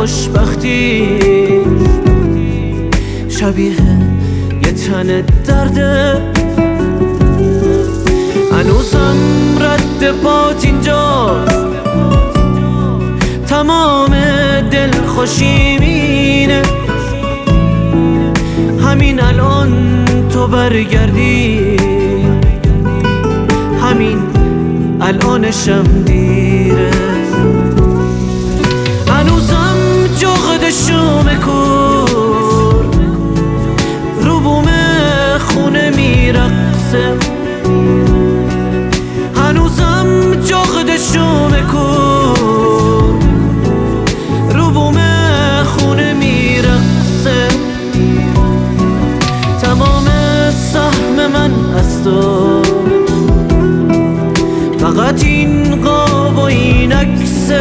خوشبختی شبیه یه تن درده، هنوزم رد پات اینجاست، تمام دل خوشیمینه. همین الان تو برگردی، همین الانشم دیره. هنوزم جغد شوم کور رو بوم خونه میرقصه، هنوزم جغد شوم کور رو بوم خونه میرقصه. تمام سهم من از تو، فقط این قاب و این عکسه.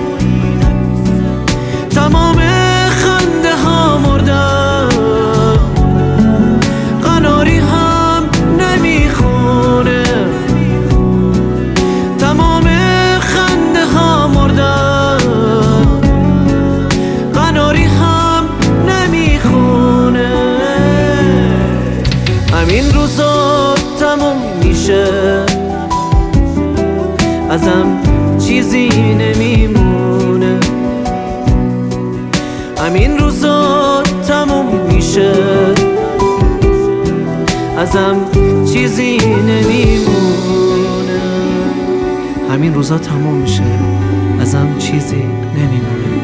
تمام خنده ها مردن، قناری هم نمیخونه. تمام خنده ها مردن، قناری هم نمیخونه. همین روزا تموم میشه، ازم چیزی نمیمونه. همین روزا تموم میشه، ازم چیزی نمیمونه. همین روزا تموم میشه، ازم چیزی نمیمونه.